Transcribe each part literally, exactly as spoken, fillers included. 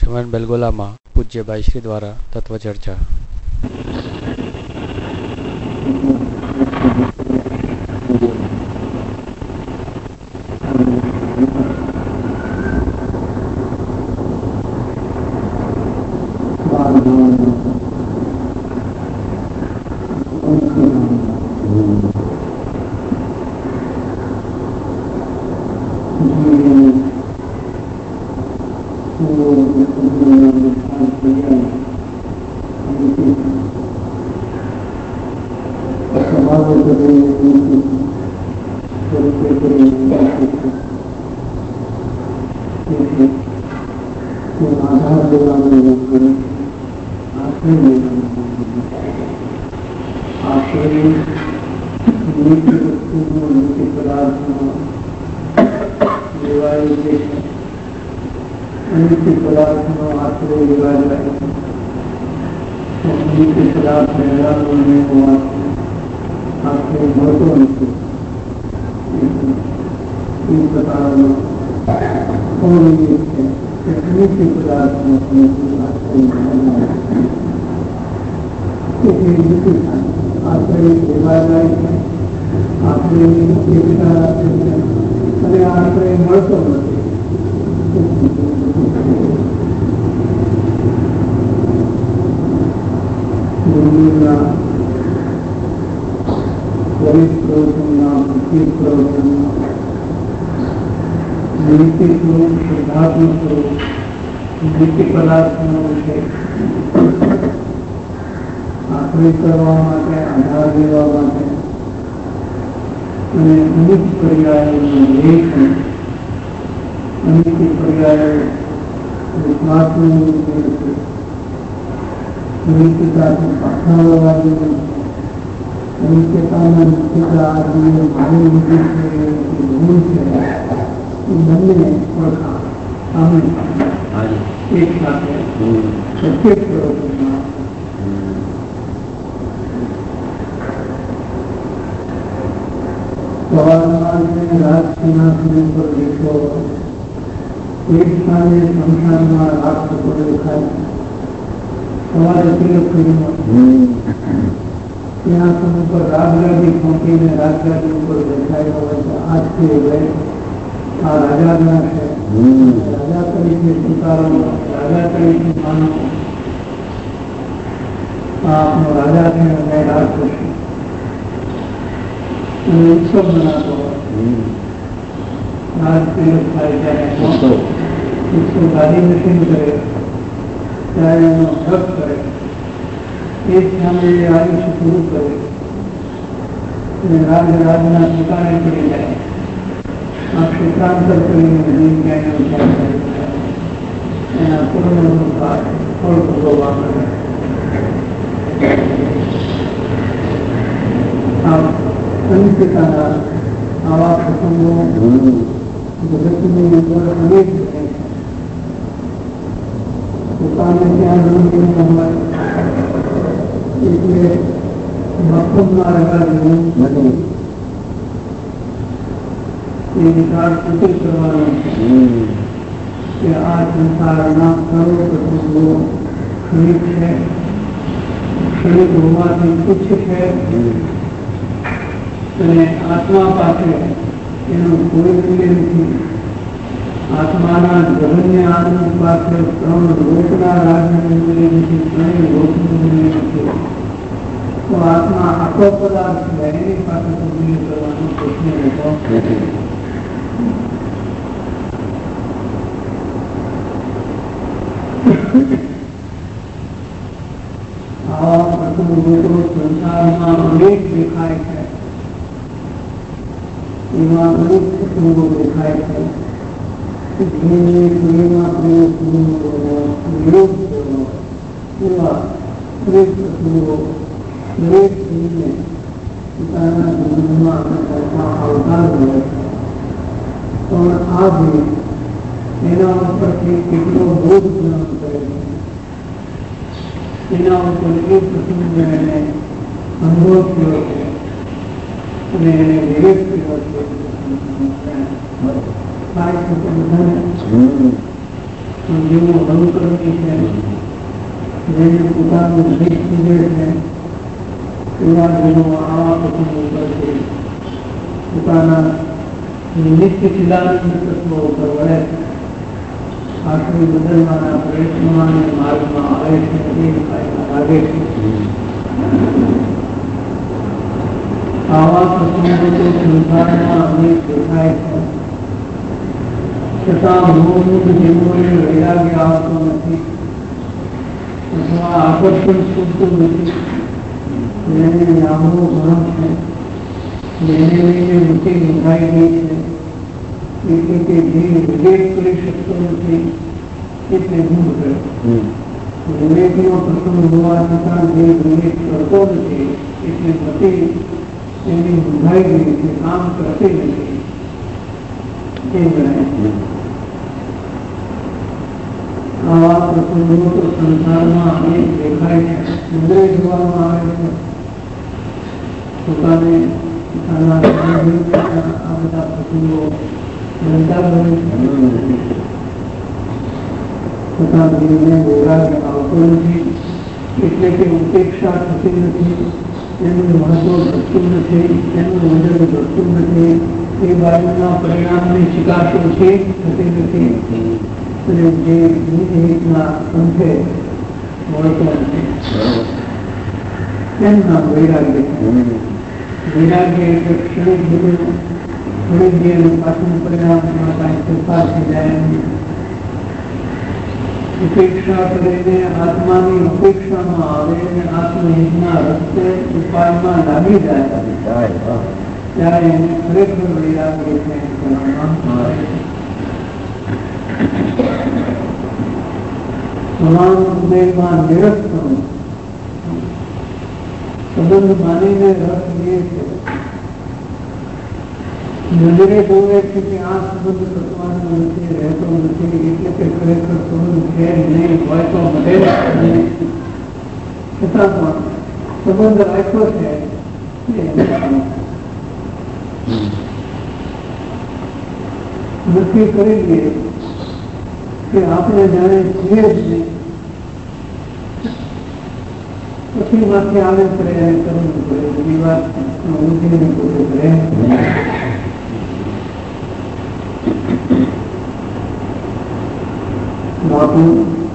શ્રીમાન બેલગોલામાં પૂજ્ય બાઈશ્રી દ્વારા તત્વ ચર્ચા. જેવું અનુકરણી છે, જેને પોતાનું હિત સુધે છે, એવા જેનો આવા પ્રસંગો ઉપર છે પોતાના નિત્ય ચિદાનંદ તત્વો ઉપર વળે છે, આખરી બદલવાના પ્રયત્નોમાં અને માર્ગમાં આવે છે, એ લાગે છે. આવા પ્રસંગો તો સંસારમાં અનેક દેખાય છે, છતાં મૂળભૂત જીવોને વૈરાગ્ય આવતો નથી અથવા આકર્ષણ છૂટતું નથી. જેને નામનો ભ્રમ છે, જેને લઈને વૃત્તિ નિભાઈ ગઈ છે, એટલે કે જે વિવેક કરી શકતો નથી એટલે હું કરે. વિવેકનો પ્રસંગ હોવા છતાં જે વિવેક કરતો નથી એટલે વૃત્તિ એની નિભાઈ ગઈ છે, કામ કરતી નથી એ ગણાય. આવા પ્રસંગો તો સંસારમાં અનેક દેખાય છે, સુંદરે જોવામાં આવે છે. પોતાને પોતાના આ બધા પ્રસંગો બનતા બને છે, પોતાના જીવને વૈરાગ્ય આવતો નથી એટલે કે ઉપેક્ષા થતી નથી, એનું મહત્વ ઘટતું નથી, એનું વજન ઘટતું નથી, એ બાજુના પરિણામની ચિકાસો છે થતી નથી, અને જે નિજહિતના અંતે મળતો નથી એમ નામ વૈરાગ્ય છે. વૈરાગ્ય એટલે ક્ષણિક બધું થોડી દેર પાછું પરિણામમાં કાંઈ ફેરફાર થઈ જાય એમ. ઉપેક્ષા કરીને આત્માની ઉપેક્ષામાં આવે અને આત્મહિતના રસ્તે ઉપાયમાં લાગી જાય ત્યારે એને ખરેખર વૈરાગ્ય છે કહેવામાં આવે છે. સમાન ઉદયમાં નિરસ્ત સંબંધ માનીને રસ લે છે. નજરે જોવે છે કે આ સંબંધ કરવાનો નથી, રહેતો નથી, એટલે કે ખરેખર સંબંધ છે નહીં, હોય તો મળે નહીં, છતાં પણ સંબંધ રાખ્યો છે. નક્કી કરી લઈએ કે આપણે જાણે છીએ જ નહીં, પછી માંથી આવે પ્રયાસ કરવું પડે. બધી વાત ઊંઘીને પોતે રહે. બાપુ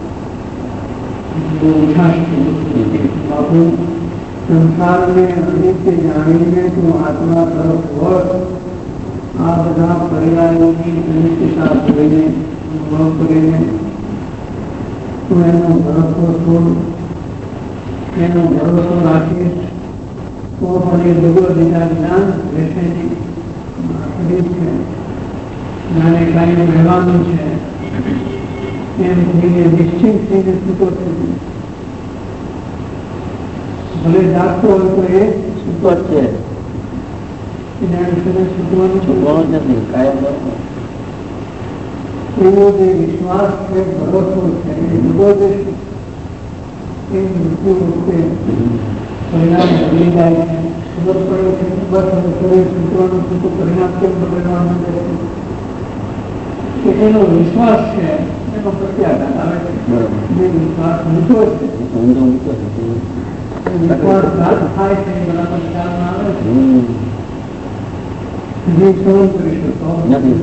બાપુ સંસારને અનિત્ય જાણીને તું આત્મા તરફ વળ. આ બધા પર્યાયોની અનિત્યતા જોઈને અનુભવ કરીને તું એનો ભરોસો છોડ, એનો ભરોસો રાખીશ તો પણ એ દગો દીધા જ્ઞાન રહેશે નહીં. છે જાણે કાંઈ રહેવાનું છે એમ થઈને નિશ્ચિત થઈને છૂટો થઈ ભલે જાગતો હોય તો એ છૂટો જ છે. એના વિશે છૂટવાનું છૂટવાનું નથી. કાયમ એવો જે વિશ્વાસ છે, ભરોસો છે, એ દગો દેશે એ મૃત્યુ વખતે પરિણામ બદલી જાય છે. ખબર પડે છે બસ હવે શરીર છૂટવાનું છૂટું પરિણામ કેમ બદલવાનું છે કે એનો વિશ્વાસ છે, એનો પ્રત્યાઘાત આવે છે. જે વિશ્વાસ ઊંચો છે, વિશ્વાસઘાત થાય છે, બરાબર ખ્યાલમાં આવે છે. જે સહન કરી શકતો નથી.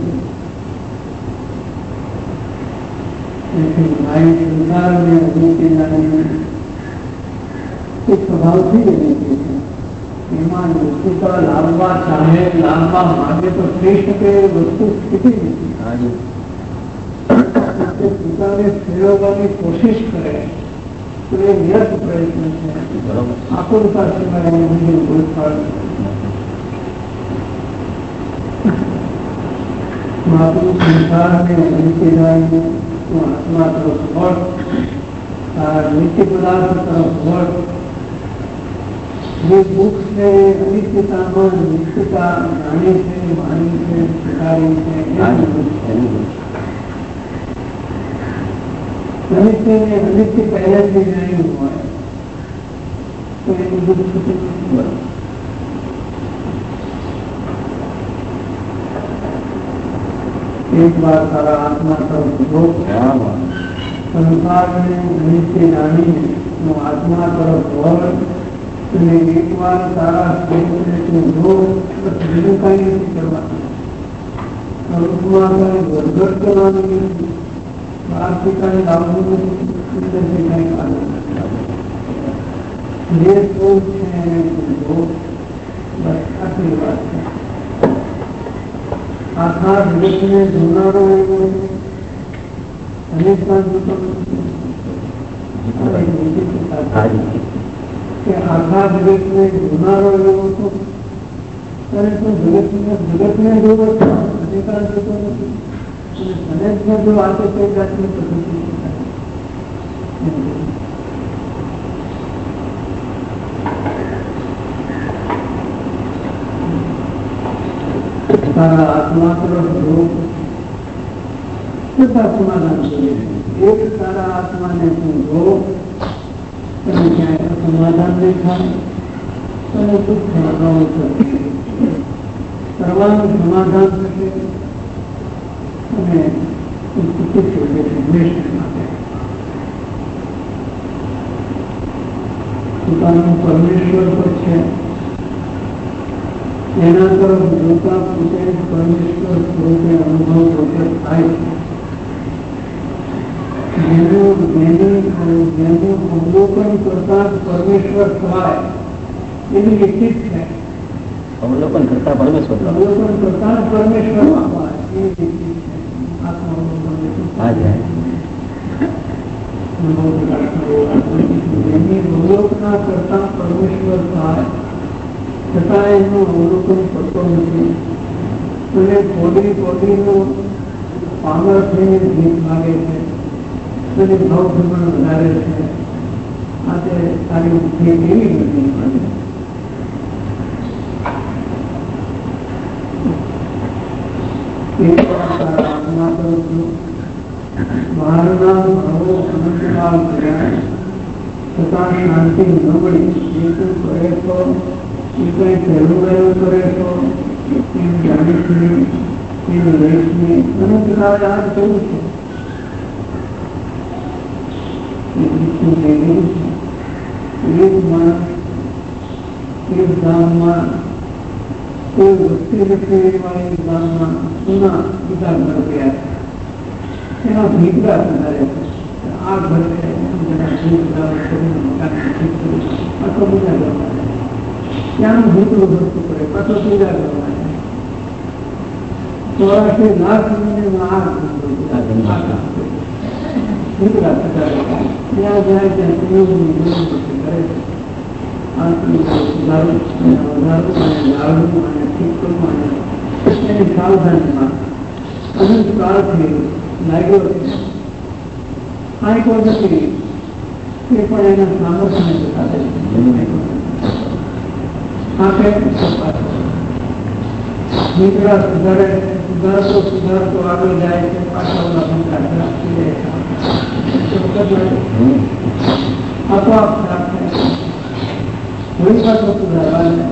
મારી સંસારને અનિત્યતાની એક સ્વભાવથી જ અનિત્ય છે. એમાં વસ્તુતા લાવવા ચાહે, લાવવા માંગે તો થઈ શકે એ વસ્તુ સ્થિતિ નથી. પોતાને ફેરવવાની કોશિશ કરે તો એ વ્યર્થ પ્રયત્ન છે. આકુરતા સિવાય એને બીજું કોઈ ફળ મારું સંસારને અનિત્યતાને તું આત્મા તરફ વળ, આ નિત્ય પદાર્થ તરફ વળ. જે દુઃખ છે અનિત્યતામાં નિત્યતા જાણી છે, માની છે, સ્વીકારી છે. અનિત્યને અનિત્ય પહેલાથી જાણ્યું હોય તો એનું દુઃખ થતું નથી. एक बार सारा आत्मा तरफ हो संसार में नीचे जानी वो आत्मा तरफ हो एक बार सारा हो बीजू कई नहीं करवा घरघट करवानी आर्थिक लागू ये सोच है बस आखिरी बात है आखा जगत में जुनारो अनेक आखा जगत में जुनारो तो अरे तो जगत में जगत में जो अधिकार अनेक में जो आते थे जाति में प्रकृति सारा आत्मा तरफ छठा समाधान करिए एक सारा आत्मा ने समझो તમે ક્યાંય સમાધાન નહીં થાય અને દુઃખ થવાનું થશે કરવાનું સમાધાન થશે અને સુખી થઈ જશે હંમેશા માટે પોતાનું પરમેશ્વર પર છે એના તરફ જોતા પોતે પરમેશ્વર સ્વરૂપે અનુભવ પોતે થાય છે જેનું જેનું અવલોકન કરતા પરમેશ્વર થાય એની નિશ્ચિત છે અવલોકન કરતા પરમેશ્વર અવલોકન કરતા પરમેશ્વર થાય એની નિશ્ચિત છે આત્માવલોકન જેની અવલોકના કરતા પરમેશ્વર થાય છતાં એનું અવલોકન કરતો નથી અને કોડી કોડીનો પાગલ થઈને ભીખ માગે છે અને ભાવ ભ્રમણ વધારે છે આ તે તારી બુદ્ધિ કેવી નથી આત્મા તરફ બહારના ભાવો અનંતકાળ કર્યા છતાં શાંતિ ન મળી એ તું કરે તો એ કઈ પહેલું ગયું કરે તો એમ જાણીશની એમ રહીશની અનંતકાળ યાદ થયું છે એક માણસ એક ગામમાં કોઈ વસ્તી વસ્તી વાળી ગામમાં સુના બીજા ઘર ગયા એના ભીગડા વધારે આ ઘર આખો બીજા ઘરમાં ત્યાંનું ભૂતરું ભરતું પડે પાછો બીજા ઘરમાં ચોરાશી લાખ આ ભીગડા થતા ત્યાં જાય ત્યાં પ્રયોગની જરૂર કરે દારૂ અને લાડુ અને ઠીકરું અને એની સાવધાનીમાં અનંત કાળથી લાગ્યો છે આંખો નથી એ પણ એના સામર્થ્ય સાથે આંખે નીકળા સુધારે સુધારતો સુધારતો આગળ જાય છે પાછા ભંગા આપોઆપ ખરાબ થાય વળી પાછો સુધારવાને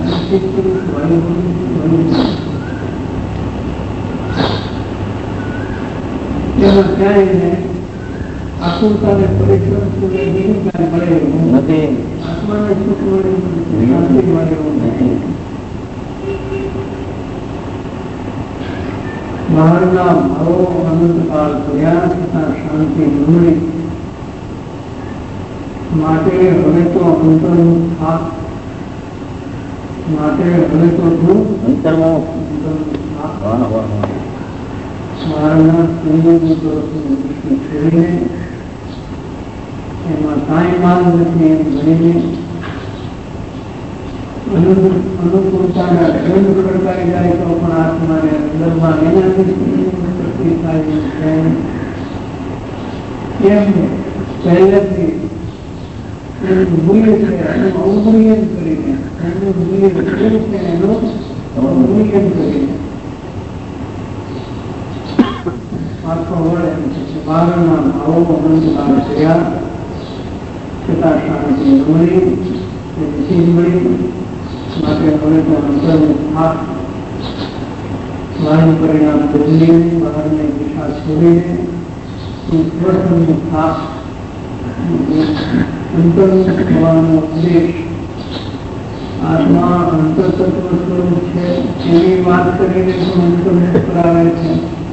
તેમાં ક્યાંય આકુરતાને પરિશ્રમ બીજું ક્યાંય મળે એવું નથી આત્માને સુખ મળે શાંતિ મળે એવું નથી બહારના ભાવો અનંતકાળ કર્યા છતાં શાંતિ મળી માટે હવે તો અંતરનું થાક માટે હવે તો શું અંતરમાં મારના સંયોગો તરફનું દૃષ્ટિ ફેરીને એમાં કાંઈ માલ નથી એમ ગણીને અનુકૂળતાના દંડ ખડકાઈ જાય તો પણ આત્માને અંદરમાં એનાથી શક્તિ થાય એમ પહેલેથી એનું મૂલ્ય છે એનું અવમૂલ્યન કરીને એનું મૂલ્ય કેવું છે એનું અવમૂલ્યન કરીને આખો વળે બહારના ભાવો અનંતકાળ થયા છતાં શાંતિ મળી મળી માટે હવે તો અંતરનું થાક બહારનું પરિણામ બદલીને બહારની દિશા છોડીને સ્વસ્વનું થાક અંતર્મુખ થવાનો ઉદ્દેશ આત્મા અંતરતત્વ સ્વરૂપ છે એવી વાત કરીને પણ અંતર્મુખ કરાવે છે.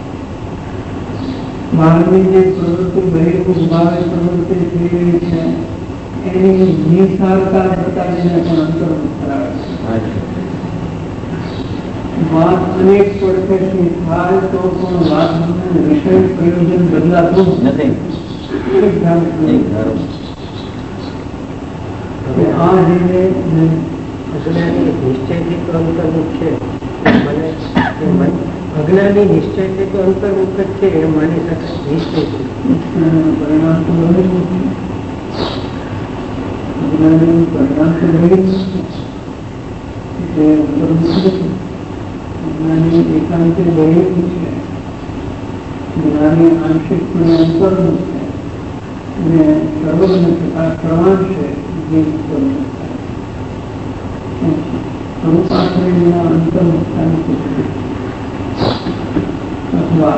બહારની જે પ્રવૃત્તિ બહિર્મુખ ભાવે પ્રવૃત્તિ થઈ રહી છે એની નિસારતા બતાવીને પણ અંતર્મુખ કરાવે છે. વાત અનેક પડખેથી થાય તો પણ વાતનું વિષય પ્રયોજન બદલાતું નથી. આ રીતે અજ્ઞાની નિશ્ચયથી તો અંતર્મુખ છે મને અજ્ઞાની નિશ્ચયથી તો અંતર્મુખ જ છે એ માની શકાય. નિશ્ચયથી પરિણામ તો બહિર્મુખ છે. અજ્ઞાનીનું પરિણામ તો બહિર્મુખ છે એટલે અંતર્મુખ નથી. જ્ઞાની એકાંતે બહિર્મુખ છે, જ્ઞાની આંશિકપણે અંતર્મુખ છે અને સર્વજ્ઞ થતા ક્રમાંશે જે અંતર્મુખ થાય સ્વરૂપાશ્રયના અંતર્મુખતાની સૂચના અથવા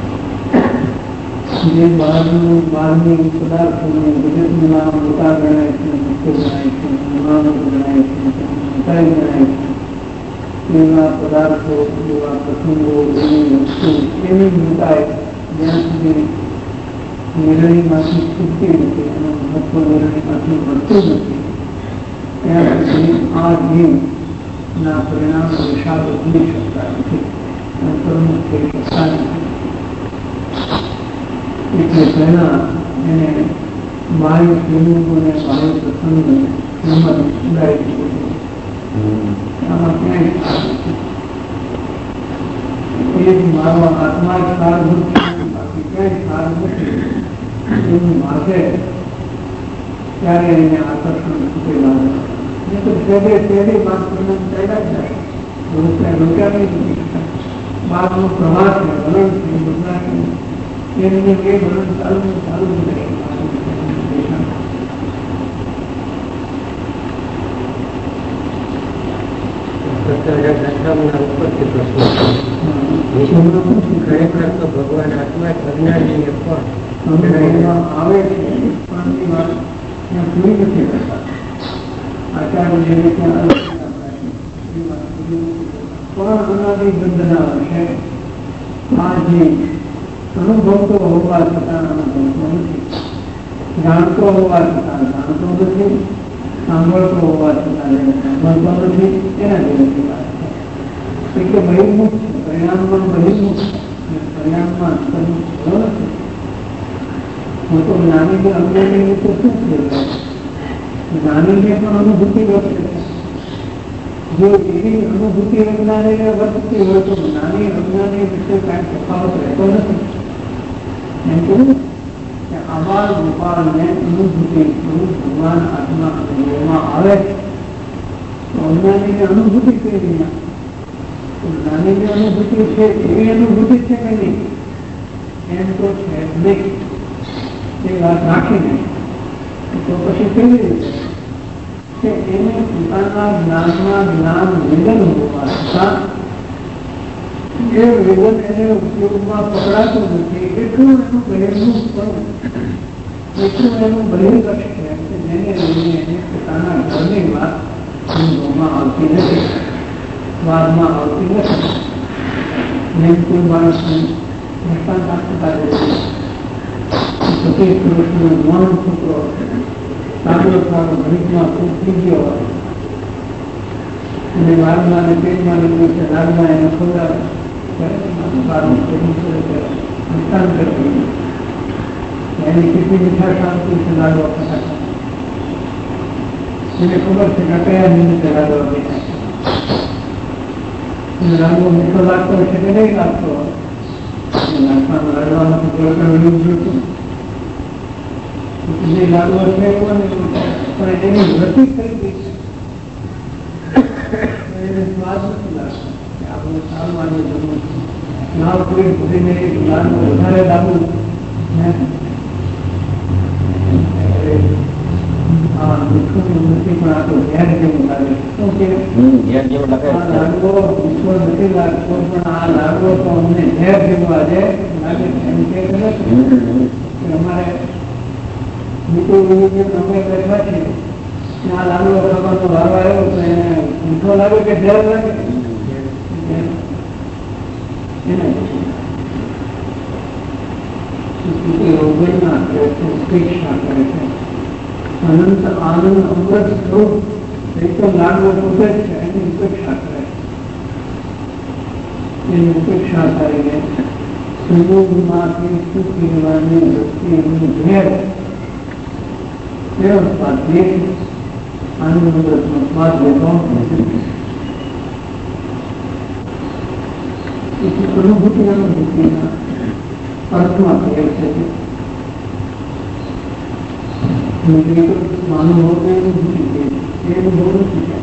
જે બહારનું બહારની પદાર્થોને જગતના મોટા ગણાય છે, મુખ્ય ગણાય છે, મહામત ગણાય છે, મોટાઈ ગણાય છે એવા પદાર્થો એવા પ્રસંગો એવી વસ્તુ એવી મોટાઈ જ્યાં સુધી નિર્ણયમાંથી છૂટતી નથી એનું મહત્વ નિર્ણયમાંથી મળતું નથી ત્યાં સુધી આ જીવના પરિણામ દિશા બદલી શકતા નથી, અંતર્મુખ થઈ શકતા નથી. એટલે પહેલા એને બાહ્ય પ્રયોગોને બાહ્ય પ્રસંગોને હિંમત ઉડાવી દીધું. આમાં ક્યાંય સાર નથી. એ જ મારો આત્મા જ સારભૂત છે, બાકી ક્યાંય સાર નથી એવું માગે ત્યારે એને આકર્ષણ છૂટે લાગે. નહીં તો પહેલે પહેલી વાત પરિણામ ચાલ્યા જ જાય. રોક્યા રોક્યા નહીં મૂકી શકાય. બાદનો પ્રવાહ છે, વલણ છે, બદલાય એમને એ વલણ ચાલુ ચાલુ જ રહે. ખરેખર તો ભગવાન આત્મા અજ્ઞાની પણ આવે છે પણ એ વાત ત્યાં પૂરી નથી કરતા. આચાર્ય જે રીતે પણ અનાદિ બંધના છે. આ જે અનુભવતો હોવા છતાં અનુભવતો નથી, જાણતો હોવા છતાં જાણતો નથી, સાંભળતો હોવા છતાં સાંભળતો નથી, એના જેવી વાત છે. એટલે બહિર્મુખ છે, પરિણામમાં બહિર્મુખ છે, પરિણામમાં અંતર્મુખ થયો નથી. હું તો જ્ઞાની કે અજ્ઞાની રીતે શું થયેલું? જ્ઞાનીને પણ અનુભૂતિ વર્તે છે. જો એવી અનુભૂતિ અજ્ઞાનીને વર્તતી હોય તો જ્ઞાની અજ્ઞાની વિશે કાંઈ તફાવત રહેતો નથી. એમ કહ્યું કે આબાલ ગોપાલને અનુભૂતિ સ્વરૂપ ભગવાન આત્મા અનુભવમાં આવે તો અજ્ઞાનીને અનુભૂતિ કેવી ના? જ્ઞાનીની અનુભૂતિ છે એવી અનુભૂતિ છે કે નહીં? એમ તો છે નહીં. એ વાત રાખીને તો પછી કેવી રીતે કે એને પોતાના જ્ઞાનમાં જ્ઞાન વેદન હોવા છતાં એ વેદન એને ઉપયોગમાં પકડાતું નથી. એટલું એનું બહિર્મુખ પણ એટલું એનું બહિર્ગત છે કે જેને લઈને એને પોતાના ઘરની વાત અનુભવમાં આવતી નથી, વાદમાં આવતી નથી. જેમ કોઈ માણસને દૃષ્ટાંત આપતા પચીસ પુરુષનો મૌન છોકરો સારો સારો ઘડીકમાં ખૂબ થઈ ગયો હોય અને વાદમાં અને પેટમાં લીધું છે, લાડમાં એને ખવડાવે દૃષ્ટાંત કરી એની કેટલી મીઠાશ આવતી છે લાડવા ફટાકા. એને ખબર છે કે કયા નિમિત્તે લાડવા બેઠા છે. લાડવો મીઠો લાગતો છે કે નહીં લાગતો લાડવાનું ગળગળ જોતું જે લાડવો છે એવો નહીં પણ એની વૃત્તિ થઈ ગઈ છે. એને સ્વાદ નથી લાગતો કે આપણે સારું આને જમવું છે. ના પૂરી ભૂલીને લાડવો વધારે લાવવું હા મીઠું નથી, પણ આ તો ઝેર જેવું લાગે. શું છે? ઝેર જેવું લાગે. આ લાડવો વિશ્વ નથી લાગતો, પણ આ લાડવો તો અમને ઝેર જેવું આજે લાગે છે. એમ કે અમારે મીઠું અમે બેઠા છીએ, આ લાડવો ખાવાનો વારો આવ્યો તો એને મીઠો લાગે કે ઝેર લાગે? ઉપેક્ષા કરે છે. અનંત આનંદ અમૃત સ્વરૂપ એકદમ લાડવો પોતે છે, એની ઉપેક્ષા કરે છે. એની ઉપેક્ષા કરીને સંયોગમાંથી સુખી રહેવાની વૃત્તિ એમની ઘેર એવો સ્વાદ લે, આનંદ અમૃતનો સ્વાદ લેતો અનુભૂતિ અનુભૂતિના અર્થમાં ફેર છે. માનવ અનુભૂતિ છે, એ અનુભવ નથી.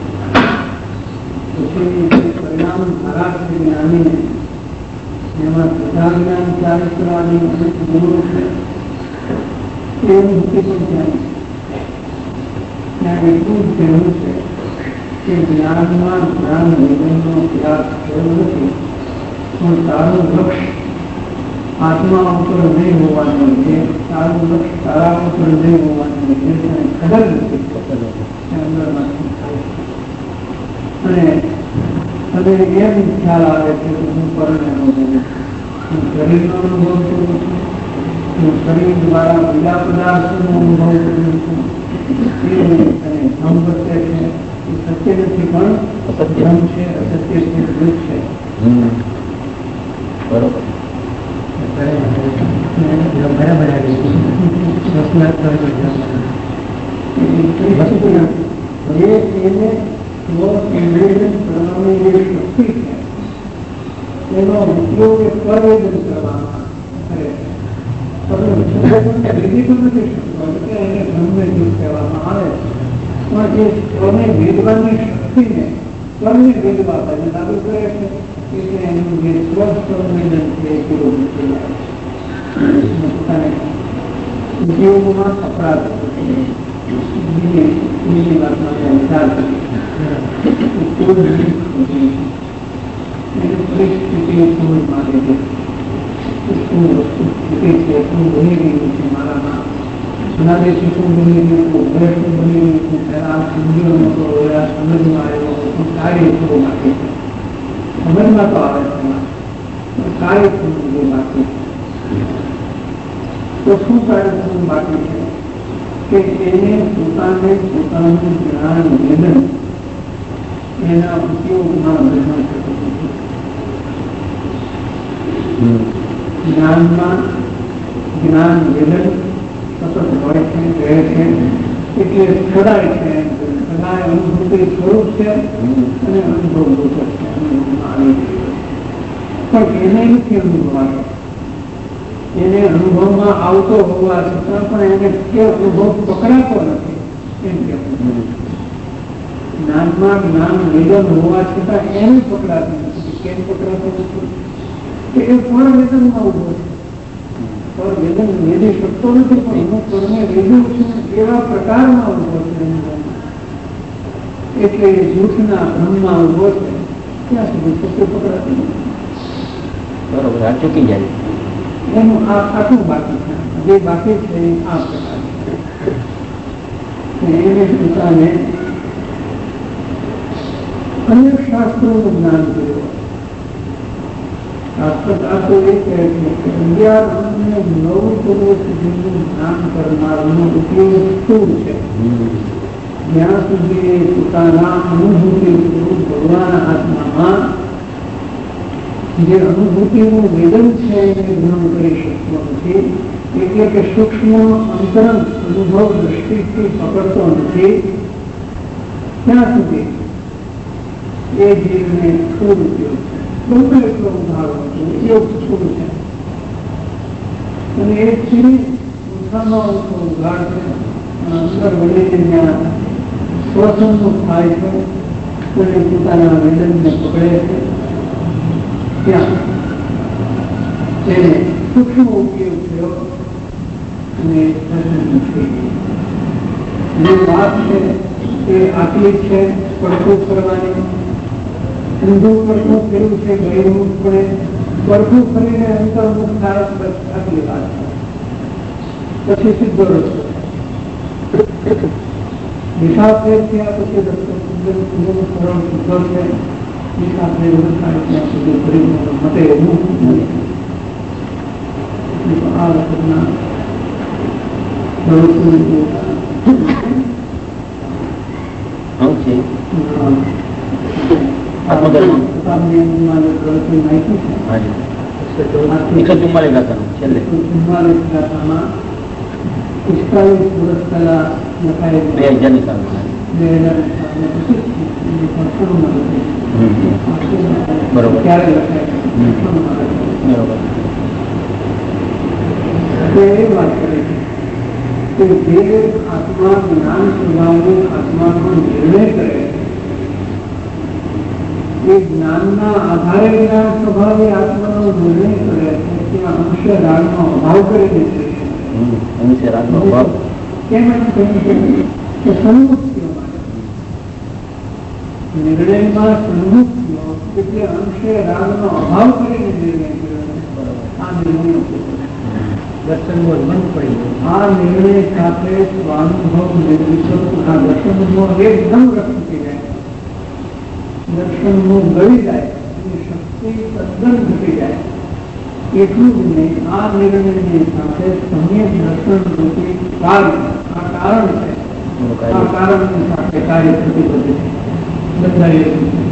પછી પરિણામ ધારા છે જ્ઞાનીને, એમાં બધા જ્ઞાન ચારિત્રાની અનેક ગુણો છે, એ અનુભૂતિ પણ ત્યાં ત્યાં એટલું જ કહેવું છે કે જ્ઞાનમાં જ્ઞાન નિગમનો ત્યાગ થયો નથી, પણ તારું લક્ષ્ય આત્મા ઉપર નહીં હોવાનું છે, તારું લક્ષ્ય તારા ઉપર નહીં હોવાનું છે, તને ખબર નથી અંદરમાંથી થાય. અને હવે એમ ખ્યાલ આવે છે કે હું પરને અનુભવું છું, હું શરીરનો અનુભવ કરું છું, હું શરીર દ્વારા બીજા પદાર્થોનો અનુભવ કરું છું. એ અને ભ્રમ વર્તે છે, એ સત્ય નથી, પણ ભ્રમ છે, અસત્ય છે, દુઃખ છે. બરોબર. બરાબર એને સ્વ-સંવેદન કરવાની જે શક્તિ છે, એનો ઉપયોગ સ્વવેદન કરવામાં કરે છે. વિધિ તો નથી શકતો, એને બ્રહ્મવેદન કહેવામાં આવે છે, પણ એ સ્વને વેદવાની શક્તિને સ્વને વેદવા લાગુ કરે છે, એટલે એનું જે સ્વ-સંવેદન છે એ પૂરું થઈ જાય છે. પોતાને ઉદ્યોગમાં અપરાધ બીજી વાતમાં વિચાર કરી પરિસ્થિતિ સમજ માટે છે, શું વસ્તુ સ્થિતિ છે, શું બની રહ્યું છે મારામાં, અનાદેશી શું બની રહ્યું હતું, ઘરે શું બની રહ્યું હતું, પહેલા સમજ્યો નતો, હવે આ સમજમાં આવ્યો, શું કાર્ય થવું બાકી છે. સમજમાં તો આવે છે, પણ કાર્ય થવું બાકી છે. તો શું કાર્ય થવું બાકી છે કે એને પોતાને પોતાનું જ્ઞાન વેદન એના ઉપયોગમાં ગ્રહણ થતું નથી. જ્ઞાનમાં જ્ઞાન વેદન સતત હોય છે, રહે છે, એટલે સદાય છે. સદાય અનુભૂતિ સ્વરૂપ છે અને અનુભવ રૂપ છે, અનુભવમાં આવી પણ એને નથી અનુભવાતો. એને અનુભવમાં આવતો હોવા છતાં પણ એને તે અનુભવ પકડાતો નથી. એમ કેવું જ્ઞાનમાં જ્ઞાન વેદન હોવા છતાં એને પકડાતું નથી. કેમ પકડાતું નથી? કે એ પર વેદનમાં ઉભો છે. પર વેદન વેદી શકતો નથી, પણ હું પરને વેદું છું એવા પ્રકારમાં ઉભો છે. એટલે એ જૂઠના ભ્રમમાં ઉભો છે, ત્યાં સુધી સત્ય પકડાતું નથી. બરોબર, આ ચૂકી જાય. એનું આ આટલું બાકી છે. જે બાકી છે એ આ પ્રકાર છે. એને પોતાને અન્ય શાસ્ત્રોનું જ્ઞાન કર્યું. શાસ્ત્રકાર તો એ કહે છે કે અગિયાર અને નવ પૂર્વ સુધીનું જ્ઞાન કરનારનો ઉપયોગ શું છે? જ્યાં સુધી પોતાના અનુભૂતિ ભગવાન આત્મામાં જે અનુભૂતિનું વેદન છે એને ગ્રહણ કરી શકતો નથી, એટલે કે સૂક્ષ્મ અંતરંગ અનુભવ દ્રષ્ટિથી પકડતો નથી, ત્યાં સુધી એ જીવને સ્થૂળ ઉપયોગ છે. બહુ એટલો ઉધારો ઉપયોગ સ્થૂળ છે અને એ જીવ ઓછામાં ઓછો ઉઘાડ છે. અંદર વળીને જ્યાં સ્વસંગ થાય છે અને પોતાના વેદનને પકડે છે, ત્યાં તેને સૂક્ષ્મ ઉપયોગ થયો અને જે વાત છે એ એ આટલી છે પડખું કરવાની, ઊંધું પડખું ફેરવું છે બહિર્મુખ પડે, પડખું ફરીને અંતર્મુખ થાય, બસ આટલી વાત છે. પછી સીધો રસ્તો દિશા ફેર થયા પછી રસ્તો સીધો સરળ સીધો છે. દિશા ફેર થાય ત્યાં સુધી ફરી મતે એવું નથી. આ વખતના પિસ્તાલીસ વર્ષ પહેલા લખાયેલું બે હજાર ની સાલ બે હજાર બરોબર ક્યારે લખાયેલું બરોબર. એ વાત કરે છે કે જે આત્મા જ્ઞાન સ્વભાવનો આત્માનો નિર્ણય કરે એ જ્ઞાનના આધારે જ્ઞાન સ્વભાવે આત્માનો નિર્ણય કરે છે ત્યાં અંશ રાગનો અભાવ કરી દે છે. કેમ એમ કહ્યું કે સન્મુક્તિઓ નિર્ણયમાં સન્મુક્તિઓ એટલે અંશે રાગનો અભાવ કરીને નિર્ણય કર્યો. આ નિર્ણય દર્શનનો બંધ પડી ગયો. આ નિર્ણય સાથે સ્વાનુભવ નિર્મિતો આ દર્શનનો એકદમ રક્ષ થઈ જાય, દર્શનનું ગળી જાય, એની શક્તિ તદ્દન ઘટી જાય. એટલું જ નહીં, આ નિર્ણયની સાથે સમ્યક દર્શન રૂપી કાર્ય આ કારણ છે, આ કારણની સાથે કાર્ય થતી બધી બંધાઈ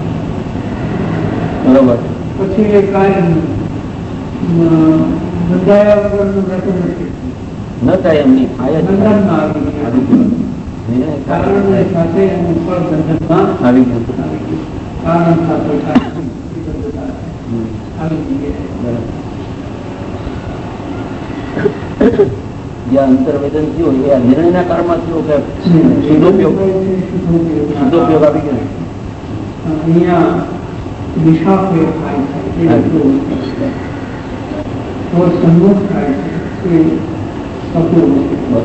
બરોબર. પછી એ કાર્ય બંધાયા વગરનું રહેતું નથી, ન થાય એમની બંધનમાં આવી ગયું. કારણની સાથે એનું ફળ બંધનમાં આવી ગયું. કારણ સાથે આવી ગયું. જ્યાં અંતર્વેદન થયું એ નિર્ણયના કાળમાં થયું કે શુદ્ધોપયોગ શુદ્ધોપયોગ આવી ગયો. અહીંયા દિશા ફેર થાય છે, સન્મુખ થાય છે, એ અપૂર્વ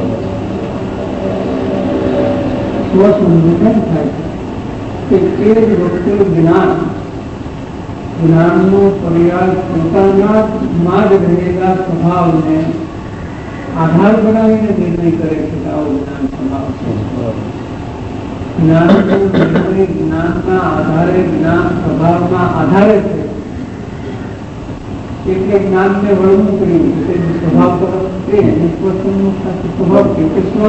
સ્વસંબોધન થાય છે કે તે જ વખતે જ્ઞાન જ્ઞાનનો પર્યાય પોતાના માં જ રહેલા સ્વભાવને આધાર બનાવીને નિર્ણય કરે છે. આવો જ્ઞાન સ્વભાવ છે. જ્ઞાનનો નિર્ણય જ્ઞાનના આધારે જ્ઞાન સ્વભાવના આધારે છે એટલે જ્ઞાનને વળવું કર્યું છે. સ્વભાવ તરફ તે સ્વભાવ છે કે સ્વ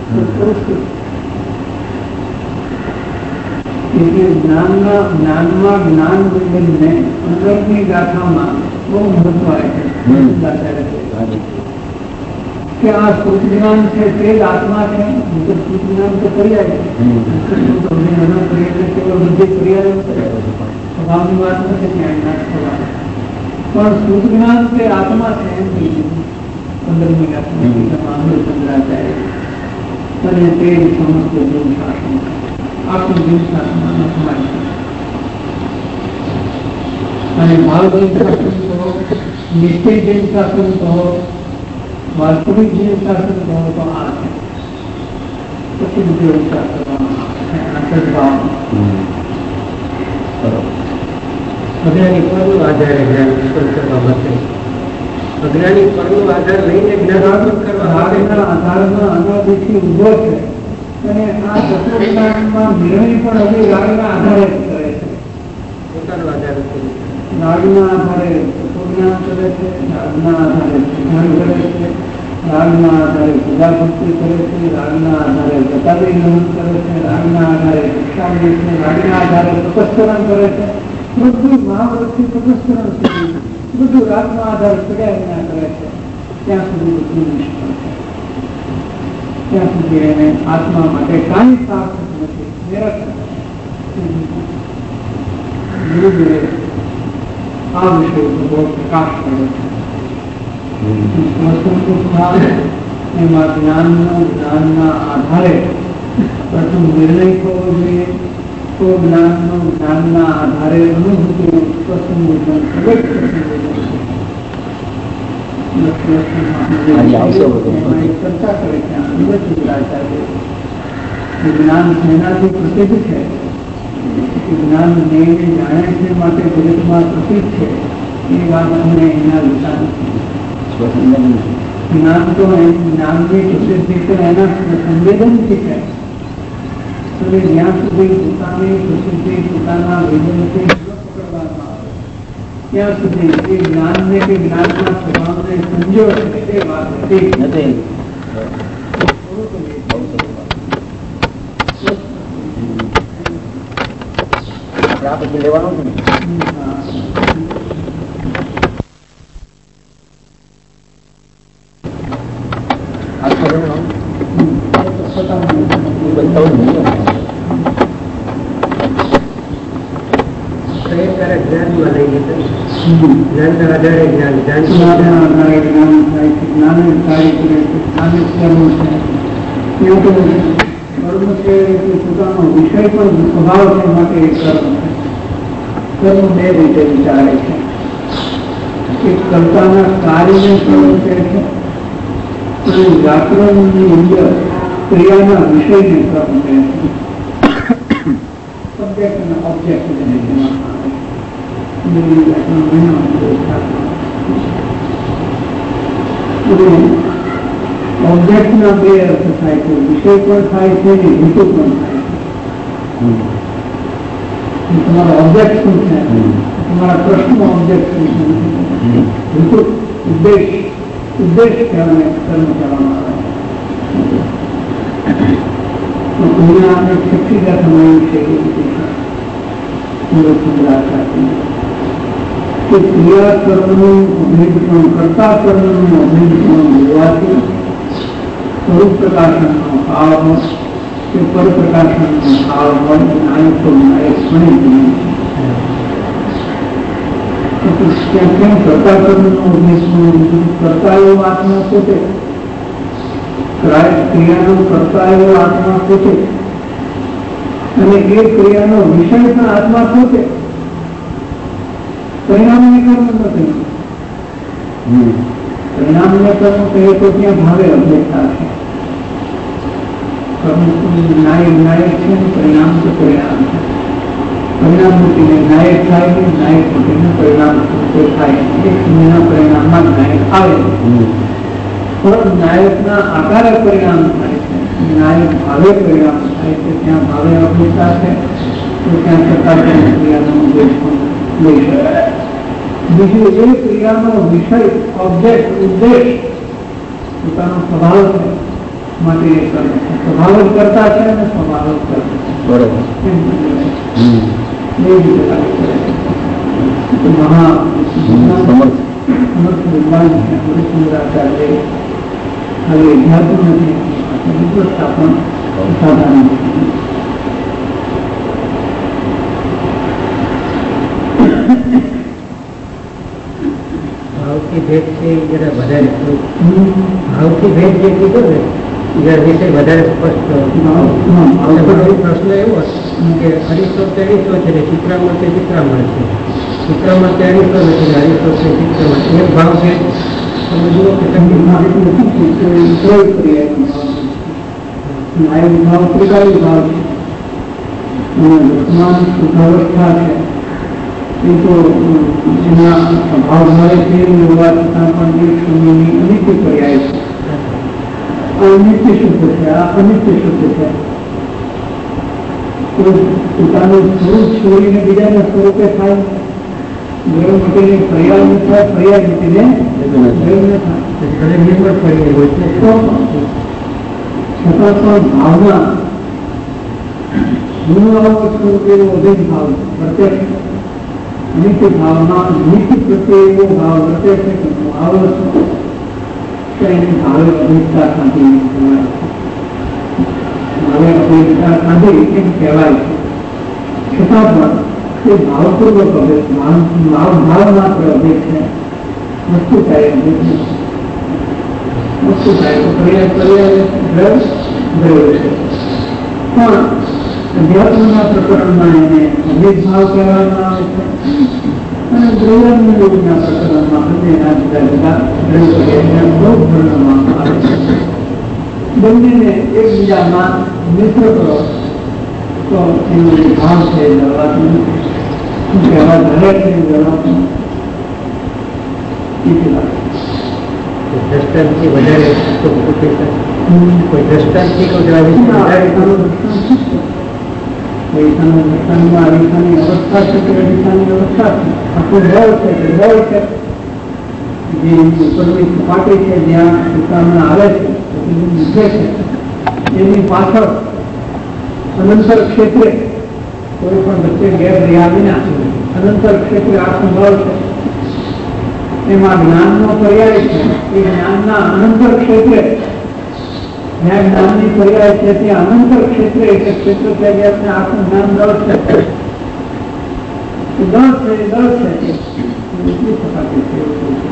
એટલે જ્ઞાનના જ્ઞાનમાં જ્ઞાન વિજ્ઞાનને અંદરની ગાથામાં બહુ મહત્વ આવે છે કે આ શુદ્ધ જ્ઞાન છે તે જ આત્મા છે. શુદ્ધ જ્ઞાન તો પર્યાય બુદ્ધિ પર્યાય સ્વભાવની વાત નથી ત્યાં સ્વભાવ, પણ શુદ્ધ જ્ઞાન તે આત્મા છે એમ પંદરમી ગાથા ચંદ્રાચાર્ય અને તે સમસ્ત જીવ શાસન આખું જીવ શાસન સમાજ અને ભાવજીવ શાસન કહો, નિશ્ચય જીવ શાસન કહો, વાસ્તવિક જીવ શાસન કહો તો આ છે. પછી બીજો વિચાર કરવાનો સદભાવ અજ્ઞાની પરનો આધારે જ્ઞાન કરવા માટે અજ્ઞાની પરનો આધાર લઈને જ્ઞાન કરવા આધારના અનાદિથી ઉભો છે અને આ તત્વજ્ઞાનમાં નિર્ણય પણ હવે રાગના આધારે કરે છે. પોતાનો આધાર રાગના આધારે તત્વજ્ઞાન કરે છે, રાગના આધારે જ્ઞાન કરે છે, રાગના આધારે પૂજા ભક્તિ કરે છે, રાગના આધારે ગતાવી નમન કરે છે, રાગના આધારે શિક્ષા લે છે, રાગના આધારે તપસ્કરણ કરે છે. બધું મહાવ્રતથી તપસ્કરણ સુધી બધું રાગના આધારે સગાઈ કરે છે. ત્યાં સુધી બધું નિષ્ફળ છે. ત્યાં સુધી એને આત્મા માટે કાંઈ સાર્થક નથી, નિરર્થક. ગુરુદેવે આ વિષય ઉપર બહુ પ્રકાશ કર્યો છે. એમાં જ્ઞાનનો જ્ઞાનના આધારે પ્રથમ નિર્ણય થવો જોઈએ, તો જ્ઞાનનો જ્ઞાનના આધારે અનુભૂતિ સ્વસંબોધન સર્વેક ચર્ચા કરે છે. જ્ઞાન એનાથી પ્રસિદ્ધ છે, જ્ઞાન દેહને જાણે છે માટે જગતમાં પ્રસિદ્ધ છે, એ વાત અમને એના વિચાર નથી. જ્ઞાન તો જ્ઞાનની પ્રસિદ્ધિ તો એના સંવેદનથી છે, અને જ્યાં સુધી પોતાની પ્રસિદ્ધિ પોતાના વેદનથી ન પકડવામાં આવે ત્યાં સુધી એ જ્ઞાનને કે જ્ઞાનના સ્વભાવને સમજો છે એ વાત હતી નથી. આ પછી લેવાનું છે ને. પોતાનો વિષય પણ સ્વભાવ છે માટે એ કર્મ છે. કર્મ બે રીતે વિચારે છે. એક કર્તાના કાર્યને કર્મ કહે છે, અને વ્યાકરણની અંદર ક્રિયાના વિષયને કર્મ કહે છે. સબ્જેક્ટ અને ઓબ્જેક્ટ ઓબ્જેક્ટના બે અર્થ થાય છે, વિષય પણ થાય છે ને હેતુ પણ થાય છે. તમારો ઓબ્જેક્ટ શું છે, તમારા પ્રશ્નનો ઓબ્જેક્ટ શું છે, હેતુ ઉદ્દેશ ઉદ્દેશ કહેવાને કર્મ કરવામાં આવે છે. અહીંયા આપણે શક્તિગત મળ્યું છે કે ક્રિયા કર્મનું અભેદપણ કરતા કર્મનું અભેદપણ હોવાથી સ્વરૂપ પ્રકાશનનો ભાવ કે પર પ્રકાશનનો ભાવ હોય નાયકો નાયક બની ત્યાં કેમ કરતા કર્મનો અભેદપણ કરતા એવો આત્મા પોતે, ક્રિયાનો કરતા એવો આત્મા પોતે, અને એ ક્રિયાનો વિષય પણ આત્મા પોતે. પરિણામને કર્મ નથી. પરિણામને કર્મ કહીએ તો ત્યાં ભાવે અભેદતા છે. નાયક નાયક છે, પરિણામ તો પરિણામ છે. પરિણામ મૂકીને નાયક થાય ને, નાયક મૂકીને પરિણામ થાય. એક સમયના પરિણામમાં નાયક આવે, પણ નાયકના આકારે પરિણામ થાય છે, નાયક ભાવે પરિણામ થાય છે. ત્યાં ભાવે અભેદતા છે, તો ત્યાં છતાં ક્રિયાનો ઉદ્દેશ લઈ શકાય. બીજું એ ક્રિયાનો વિષય ઓબ્જેક્ટ ઉદ્દેશ પોતાનો સ્વભાવ છે માટે એ કરે છે. સ્વભાવ જ કરતા છે અને સ્વભાવ જ કરે છે. બરોબર. એ રીતે મહા સમર્થ વિદ્વાન છે હરિશ્ચંદ્રાચાર્ય. હવે અધ્યાત્મ નથી, સ્થાપન સાધારણ ભાવથી ભેદ છે એ જરા વધારે ભાવથી ભેદ જે કીધો ને એ વિષય વધારે સ્પષ્ટ. પ્રશ્ન એવો કે હરીશો તેરીસો છે ને ચિત્રામણ તે ચિત્રામણ છે, ચિત્રામણ તે હરીશો નથી, હરીશો છે ચિત્રામણ. એક ભાવ છે તમે જુઓ કે નાયક ભાવ ત્રિકાળી ભાવ છે, વર્તમાન શુદ્ધાવસ્થા છે એ તો એના ભાવ મળે છે હોવા છતાં પણ એક સમયની અનિત્ય પર્યાય છે. આ અનિત્ય શુદ્ધ છે, આ અનિત્ય શુદ્ધ છે. તો પોતાનું સ્વરૂપ છોડીને બીજાના સ્વરૂપે થાય, ગરમ મટીને પર્યાય ન થાય, પર્યાય મટીને ગરમ ન થાય, નિર્મળ પર્યાય હોય છે. છતાં પણ ભાવના ગુણ આવો સ્વરૂપે અધિક ભાવ પ્રત્યક્ષ નિત્ય ભાવમાં નિત્ય પ્રત્યે એવો ભાવ વર્તે છે કે ભાવ એની ભાવે અભેદતા ખાતી ભાવે અભેદતા ખાધી એમ કહેવાય છે. છતાં પણ તે ભાવપૂર્વક અભેદ ભાવ ભાવ માત્ર અભેદ છે. વસ્તુ થાય અભેદ નથી. વસ્તુ થાય તો પર્યાય પર્યાય દ્રવ દ્રવ છે. પણ અધ્યાત્મના પ્રકરણમાં એને અભેદભાવ કહેવામાં આવે છે, અને દ્રવ્યના યોગના પ્રકરણમાં બંનેના જુદા જુદા દ્રવ્ય વર્ણવવામાં આવે છે. બંનેને એકબીજામાં મિત્ર કરો તો એનો જે ભાવ છે એ જળવાતું નથી. શું કહેવા દરેક ને જળવાતું દ્રષ્ટાંતથી વધારે કોઈ દ્રષ્ટાંતથી કોઈ પૈસાના દર્શનમાં અરીસાની અવસ્થા છે કે અરીસાની અવસ્થા છે. આખું બળ છે કે બળ છે જે ઉપરની સપાટી છે જ્યાં ઉતારણા આવે છે નીચે છે એની પાછળ અનંતર ક્ષેત્રે કોઈ પણ વચ્ચે ગેર રહ્યા વિના અનંતર ક્ષેત્રે આખું બળ છે. એમાં જ્ઞાનનો પર્યાય છે. એ જ્ઞાનના અનંતર ક્ષેત્રે જ્યાં જ્ઞાનની પર્યાય છે ત્યાં અનંતર ક્ષેત્રે એટલે ક્ષેત્ર પર્યાયને આખું જ્ઞાન દળ છે. દળ છે એ દળ છે એટલી સપાટી છે.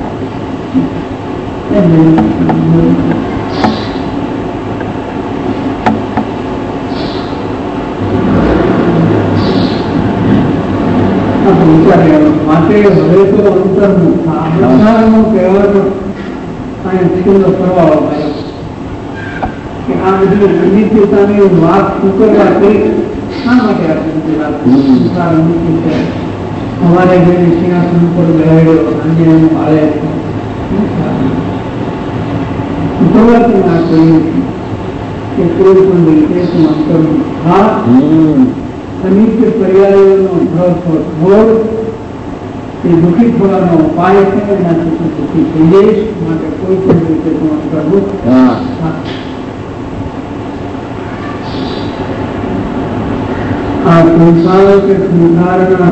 માટે હવે તો અંતરનું નો કહેવાનો છેલ્લો પ્રભાવ આવ્યો કે આ બધી અનિત્યતાની વાત ઉકરવા કરી શા માટે આપણે વાત સંસાર અનિત્ય છે. અમારે જેને સિંહાસન ઉપર બેહાડ્યો અન્ય એનું હાલે છે ઉકરવાથી ના કહ્યું કે કોઈ પણ રીતે અંતરનું હા અનિત્ય પર્યાયોનો ભોગ એ દુઃખી થવાનો ઉપાય છે. એનાથી તું દુઃખી થઈ જઈશ. માટે કોઈ પણ રીતે તું કરવું આ સંસાર કે સંસારના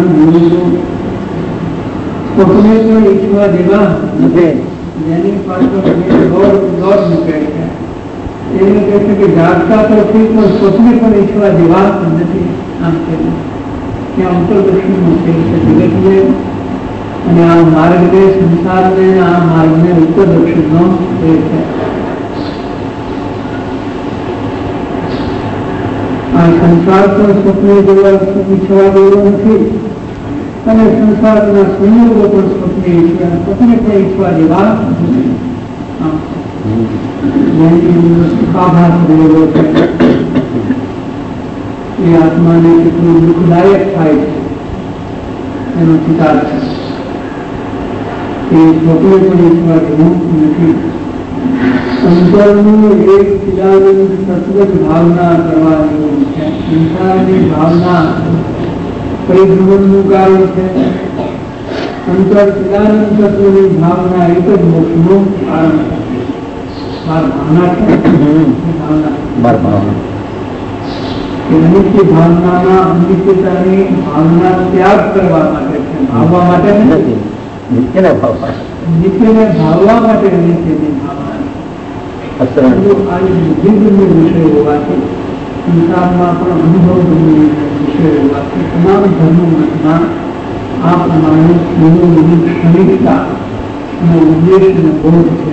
પોતાને પણ ઈચ્છવા દેવા નથી. જેની પાછળ દોડ દોડ મૂકે છે એને કહે છે કે જાગતા તો ઠીક પણ સ્વપ્ને પણ ઈચ્છવા દેવા નથી. આમ કે ત્યાં અંતરદર્શનનો ખેલ છે જગતને અને આ માર્ગને સંસારને આ માર્ગને ઉત્તરદર્શનનો ખેલ છે. આ સંસાર પણ સ્વપ્ને જેવા ઈચ્છવા જેવો નથી અને સંસારના સંયોગો પણ સ્વપ્ને ઈચ્છવા સ્વપ્ને પણ ઈચ્છવા જેવા નથી. આભાર રહેલો છે એ આત્માને કેટલું દુઃખદાયક થાય છે એનો ચિતાર છે. એ સ્વપ્ને પણ ઈચ્છવા જેવું નથી. અંતરનું એક ચિદાનંદ તત્વ જ ભાવના કરવા જેવું છે. સંસારની ભાવના પરિભ્રમણનું કારણ છે. અંતર ચિદાનંદ તત્વની ભાવના એક જ મોક્ષનું કારણ છે. બાર ભાવના છે બાર ભાવના અનિત્ય ભાવનાના અનિત્યતાની ભાવના ત્યાગ કરવા માટે છે. ભાવવા માટે નથી. નિત્યને ભાવવા નિત્યને ભાવવા માટે નિત્યની ભાવના બુદ્ધિગમ્ય વિષય હોવાથી સંસારમાં પણ અનુભવગમ્ય વિષય હોવાથી તમામ ધર્મોમાં આ પ્રમાણે મનોની ક્ષણિકતા અને ઉદ્દેશનો બોધ છે.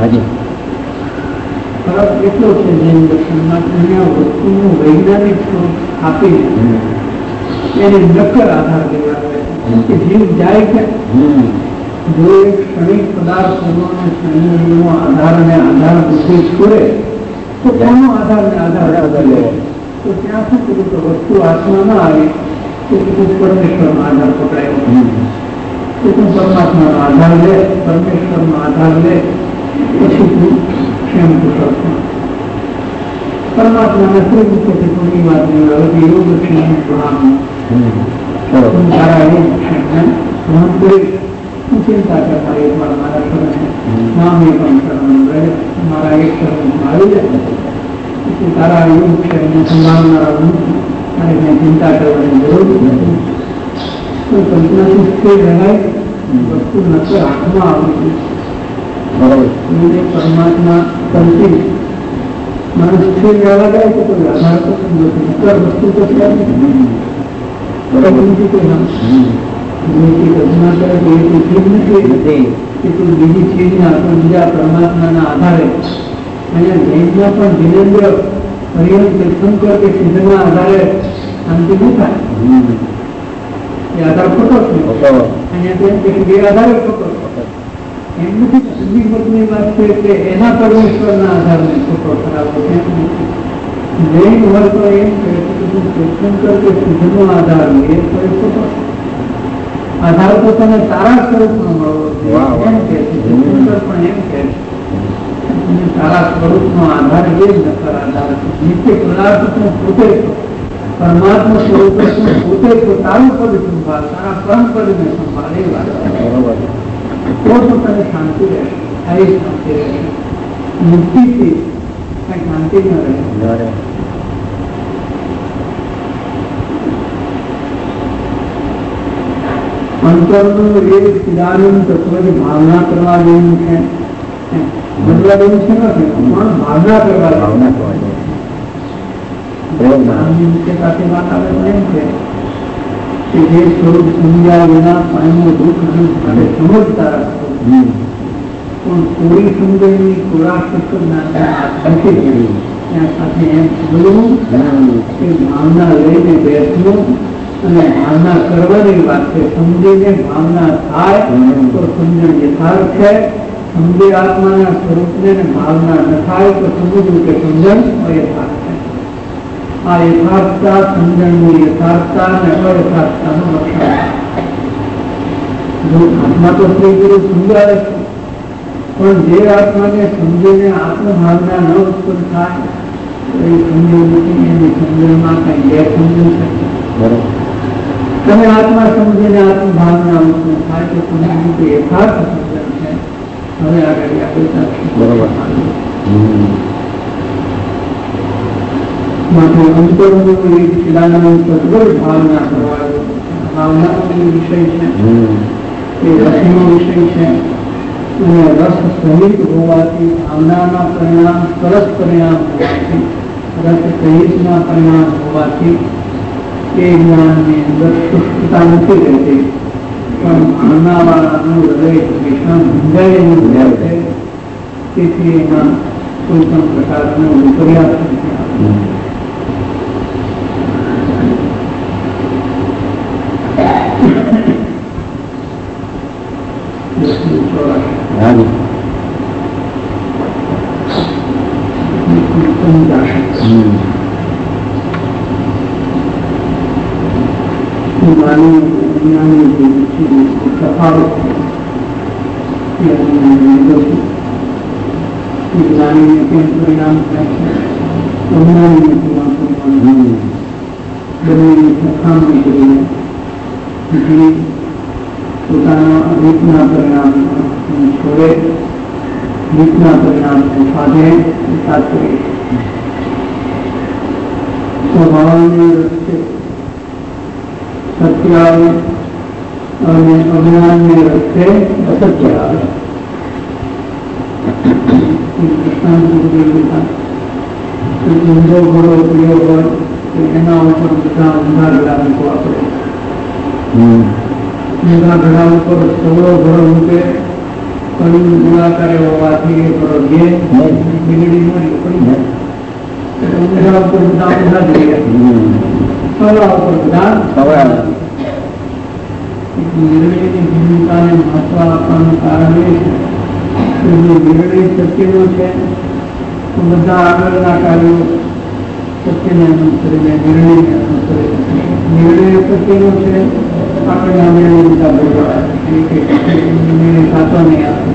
ફરક એટલો છે જૈન દર્શનમાં અહીંયા વસ્તુનું વૈજ્ઞાનિક સ્વરૂપ આપી એને નક્કર આધાર દેવા કે જીવ જાય છે જો એક ક્ષણિક પદાર્થોનો સંયોગનો આધાર અને આધાર બુદ્ધિ છોડે તો કોનો આધાર ને આધાર લેવો તો ત્યાં શું કીધું તો વસ્તુ આત્મા ના આવે તો કીધું પરમેશ્વરનો આધાર પકડાયો તો તું પરમાત્માનો આધાર લે પરમેશ્વરનો આધાર લે પછી તું ક્ષેમ કુશળ છે. પરમાત્માના કોઈ મુખ્યથી કોઈની વાત નહીં આવે કે યોગ ક્ષેમ પ્રણામ તારા યોગ ક્ષેમને ગ્રહણ કરી ચિંતા કરતા એક વાર મારા શરણ નામ એ પણ શરણ રહે મારા એક શરણ આવી જાય પછી તારા યોગ ક્ષેમને સંભાળનારા હું અને મેં ચિંતા કરવાની જરૂર નથી. તો કલ્પનાથી સ્થિર રહેવાય વસ્તુ નક્કર હાથમાં આવી છે. પરમાત્મા કલ્પિત મને સ્થિર રહેવા જાય તો કોઈ આધાર તો નથી. નક્કર વસ્તુ તો છે બરાબર કલ્પના કરે તો એ ચીજ નથી કે તું બીજી ચીજના પણ બીજા પરમાત્માના આધારે અહીંયા જૈનમાં પણ જીનેન્દ્ર હરિહર તીર્થંકર કે સિદ્ધના આધારે શાંતિ નહીં થાય. એ આધાર ખોટો છે. અહીંયા તેમ કે બે આધારે ખોટો એમ નથી હકીકતની વાત છે કે એના પરમેશ્વરના આધારને ખોટો કરાવો એમ નથી. જૈન હોય તો એમ કહે છે કે તું તીર્થંકર કે શુદ્ધનો આધાર લે તો એ ખોટો આધાર તો તને તારા સ્વરૂપનો મળવો જોઈએ એમ કે છે. તીર્થંકર પણ એમ કે છે તારા સ્વરૂપનો આધાર એ જ નકર આધાર નિત્ય પદાર્થનો પોતે પરમાત્મા સ્વરૂપ પોતે તારું પદ સંભાળ તારા પરમ પદને સંભાળ એ વાત તો તો તને શાંતિ રહેશે. આ શાંતિ રહેશે. મુક્તિથી કઈ શાંતિ ન રહે. અંતરનું એ ચિદાનંદ તત્વની ભાવના કરવા જેવું છે. બદલા જેવું છે નથી પણ ભાવના કરવા ભાવના કરવા સાથે વાત આવે તો એમ છે કે જે સ્વરૂપ સમજ્યા વિના પાણીનું દુઃખ અને સમજતા રાખો પણ કોઈ સમજણની ખોરાક નથી ત્યાં સાથે એમ સમજવું કે ભાવના લઈને બેસવું અને ભાવના કરવાની વાત છે. સમજીને ભાવના થાય તો સમજણ યથાર્થ છે. સમજે આત્માના સ્વરૂપને ભાવના ન થાય તો સમજવું કે સમજણ અયથાર્થ છે. આ યથાર્થતા સમજણની યથાર્થતા અને અયથાર્થતાનું લક્ષણ. જો આત્મા તો શ્રી ગુરુ સમજાવે છે પણ જે આત્માને સમજીને આત્મભાવના ન ઉત્પન્ન થાય તો એ સમજણ નથી. એની સમજણમાં કઈ ગેરસમજણ છે. તમે આત્મા સમજીને આત્મભાવના ઉત્પન્ન થાય તો સમજવું કે યથાર્થ સમજણ છે. હવે આગળ આપણે બરોબર માટે અંતરનું એક ચિદાનંદ તત્વ ભાવના કરવા ભાવનાનો વિષય છે. એ રસનો વિષય છે અને રસ સહિત હોવાથી ભાવનાના પરિણામ સરસ પરિણામ હોવાથી રસ સહિતના પરિણામ હોવાથી એ જ્ઞાનની અંદર સુષ્ટતા નથી રહેતી પણ ભાવનાવાળાનું હૃદય હંમેશા ભંગાયેલું રહે છે. તેથી એમાં કોઈ પણ પ્રકારનો વિપર્યાસ નથી આવતો. પરિણામ થાય છે બંનેની સરખામણી કરીને જે પોતાના રીતના પરિણામ છોડે રીતના પરિણામ સાધે સાથે સ્વભાવને રસ્તે સત્ય આવે અને અજ્ઞાનને રસ્તે અસત્ય આવે. ઊંધો ઘોડો પ્રિય હોય તો એના ઉપર બધા ઊંધા ઘડા મૂકો આપણે. ઊંધા ઘડા ઉપર સવળો ઘોડો મૂકે કડું ગોળાકારે હોવાથી એ ઘોડો ગે વીજળી મળી પડી જાય. ઊંધા ઉપર બધા ઊંધા જોઈએ સવળા ઉપર બધા સવળા. વીજળીની ભૂમિકાને મહત્વ આપવાનું કારણ એ છે કે જે વીજળી સત્યનો છે તો બધા આગળના કાર્યો સત્યને અનુસરીને નિર્ણયને અનુસરે છે. નિર્ણય સત્યનો છે આગળના નિર્ણય બધા ભોગવા નિર્ણય સાચો નહીં આવે.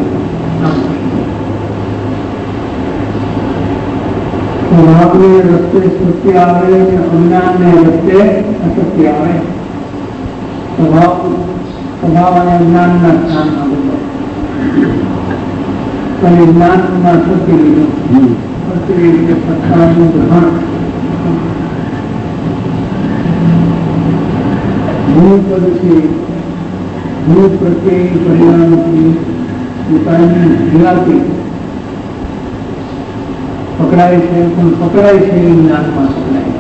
સ્વભાવને રસ્તે સત્ય આવે અને અજ્ઞાનને રસ્તે અસત્ય આવે. સ્વભાવ સ્વભાવ અને જ્ઞાનના સ્થાનમાં બધો અને જ્ઞાનમાં સત્ય લીધું સત્ય રીતે સત્તાનું ગ્રહણ. ભૂપદથી ભૂ પ્રત્યે પરિણામથી પોતાની જીવાતી પકડાય છે પણ પકડાય છે એ જ્ઞાનમાં પકડાય.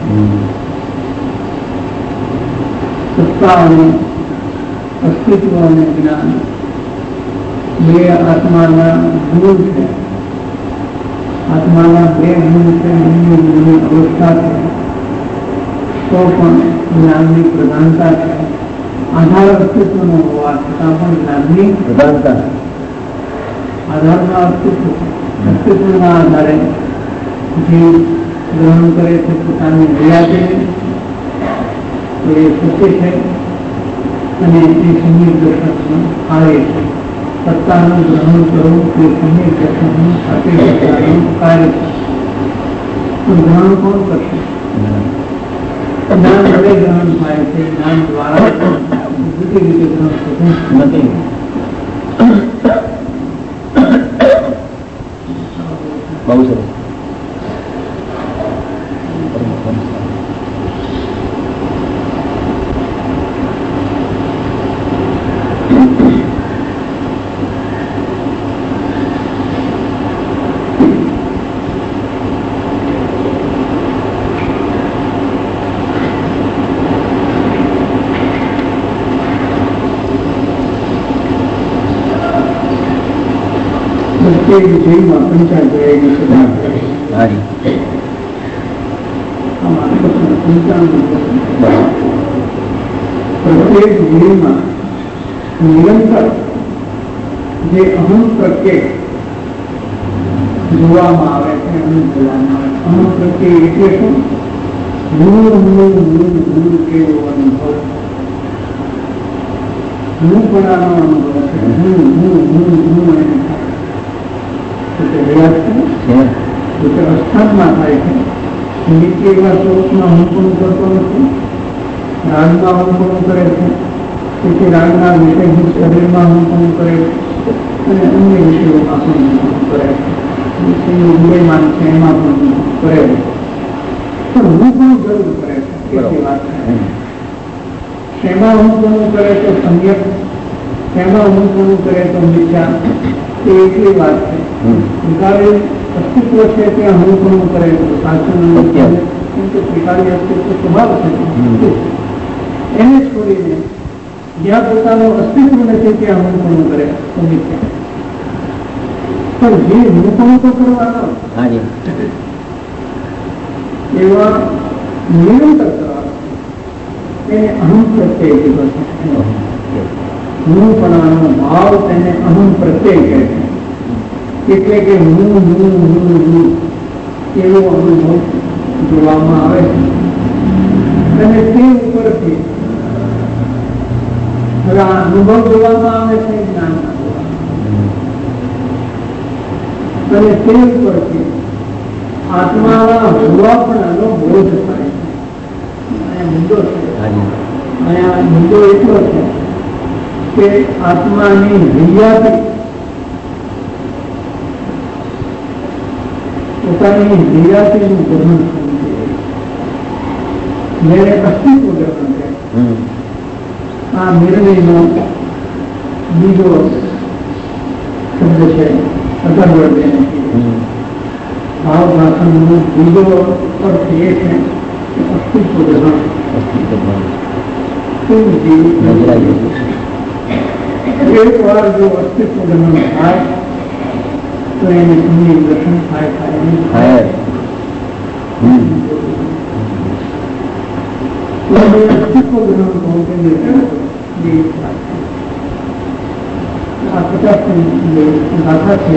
સત્તા અને અસ્તિત્વ અને જ્ઞાન બે આત્માના ગુણ છે. આત્માના બે ગુણ છે. ગુણની અવસ્થા છે તો પણ જ્ઞાનની પ્રધાનતા છે. આધાર અસ્તિત્વનો હોવા છતાં પણ જ્ઞાનની પ્રધાનતા આધારમાં અસ્તિત્વ અસ્તિત્વના આધારે જીવ ગ્રહણ કરે છે પોતાની હયાતીને, તો એ સત્ય છે અને એ સમ્યક દર્શનનું કાર્ય છે. સત્તાનું ગ્રહણ કરવું તે સમ્યક દર્શનનું સાચી સત્તાનું કાર્ય છે. તો ગ્રહણ કોણ કરશે? જ્ઞાન વડે ગ્રહણ થાય છે, જ્ઞાન દ્વારા જુદી રીતે ગ્રહણ થતું નથી. બહુ સરસ. પ્રત્યેક જીવમાં પંચાયત રહેલી છે. પ્રત્યેક જીવમાં નિરંતર જે અહમ પ્રત્યે જોવામાં આવે છે, અનુભવવામાં આવે છે. અહમ પ્રત્યે એટલે શું? હું હું હું હું એવો અનુભવ, હું પણાનો અનુભવ છે. હું હું હું હું એને અસ્થાનમાં થાય છે. નિત્ય એવા સ્વરૂપમાં હું પણ કરતો નથી, રાગમાં હું પણ કરે છે. તેથી રાગના વિષય શરીરમાં હું પણ કરે છે અને અન્ય વિષયોમાં પણ હું કરે છે. વિષયનું વિષયમાન છે એમાં પણ હું કરે છે. પણ હું પણ જરૂર કરે છે. એટલી વાત છે. શેમાં હું પણ કરે તો સમ્યક, શેમાં હું પણ કરે તો મિથ્યા, એ એટલી વાત છે. સ્વીકારી અસ્તિત્વ છે ત્યાં હું પણ કરે તો સાચું કેમ કે સ્વીકારી અસ્તિત્વ સ્વભાવ છે. એને છોડીને જ્યાં પોતાનું અસ્તિત્વ નથી ત્યાં હું પણ કરે તો મિથ્યા. પણ જે હું પણ તો કરવાનો એવા નિરંતર કરવાનો એને અહમ પ્રત્યય કીધો છે. હું પણાનો ભાવ તેને અહમ પ્રત્યય કહે છે. એટલે કે હું હું હું હું એવો અનુભવ જોવામાં આવે છે અને તે ઉપરથી હવે આ અનુભવ જોવામાં આવે છે, જ્ઞાન અને તે ઉપરથી આત્માના હોવાપણાનો બોધ થાય છે. અહીંયા મુદ્દો છે, અહીંયા મુદ્દો એટલો છે કે આત્માની હૈયાતી પોતાની હૈયાતીનું ગ્રહણ થવું જોઈએ. મેરે અસ્તિત્વ ગ્રહણ છે. આ નિર્ણયનો બીજો શબ્દ છે અગરવર્ધે. ભાવ ભાષણનો બીજો અર્થ એ છે કે અસ્તિત્વ ગ્રહણ. એક વાર જો અસ્તિત્વ ગ્રહણ થાય તો એને સમ્યક દર્શન થાય થાય અસ્તિત્વ ગ્રહણ આ પચાસ ગાથા છે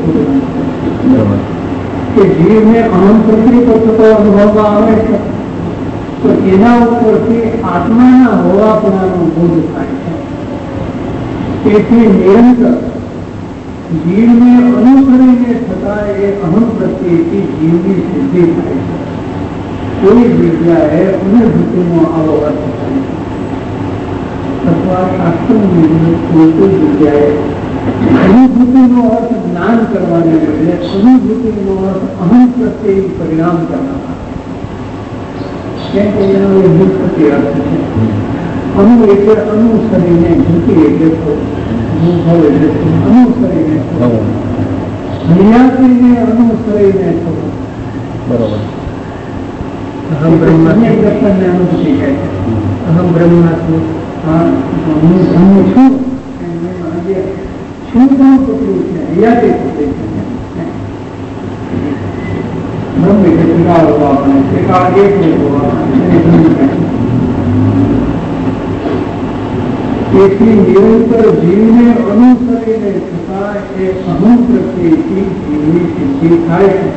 કે જીવને અનંત પ્રક્રિય થતો અનુભવમાં આવે છે તો એના ઉપરથી આત્માના હોવાપણાનો બોધ થાય છે. તેથી નિરંતર જીવને અનુસરીને થતા એ અહમ પ્રત્યેથી જીવની સિદ્ધિ થાય છે. કોઈ જગ્યાએ અનુભૂતિનો આવો અર્થ થાય છે અથવા શાસ્ત્રની કોઈ કોઈ જગ્યાએ અનુભૂતિનો અર્થ જ્ઞાન કરવાને બદલે અનુભૂતિનો અર્થ અહમ પ્રત્યે પરિણામ કરવાના. કેમ કે એનો એ ભૂતપતિ અર્થ છે. અનુ એટલે અનુસરીને, ભૂતિ એટલે અનુભવ એટલે અનુસરીને હૈયાતીને અનુસરીને થવું. બરોબર. અહમ બ્રહ્માસ્મિ દર્શનને અનુભૂતિ કહે છે. અહમ બ્રહ્માસ્મિ, હું બ્રહ્મ છું. શું પણ પકડ્યું છે, હૈયાતી પકડી છે. બ્રહ્મ એટલે સ્વીકાર હોવા આપણે સ્વીકાર એક હોવા તેથી નિરંતર જીવને અનુસરીને થતા એ અહમ પ્રત્યેથી જીવની સિદ્ધિ થાય છે.